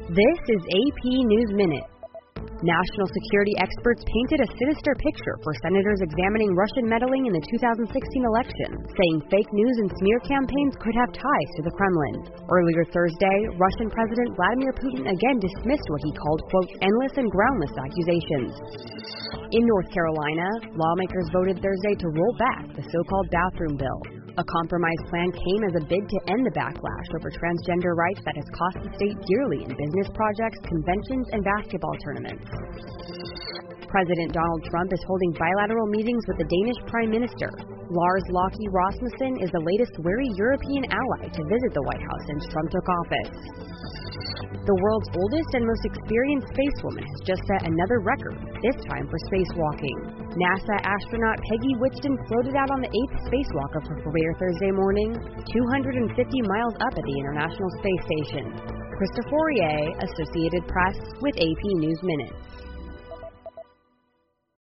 This is AP News Minute. National security experts painted a sinister picture for senators examining Russian meddling in the 2016 election, saying fake news and smear campaigns could have ties to the Kremlin. Earlier Thursday, Russian President Vladimir Putin again dismissed what he called, quote, endless and groundless accusations. In North Carolina, lawmakers voted Thursday to roll back the so-called bathroom bill. A compromise plan came as a bid to end the backlash over transgender rights that has cost the state dearly in business projects, conventions, and basketball tournaments. President Donald Trump is holding bilateral meetings with the Danish Prime Minister. Lars Løkke Rasmussen is the latest wary European ally to visit the White House since Trump took office. The world's oldest and most experienced spacewoman has just set another record, this time for spacewalking. NASA astronaut Peggy Whitson floated out on the 8th spacewalk of her career Thursday morning, 250 miles up at the International Space Station. Krista Fourier, Associated Press, with AP News Minute.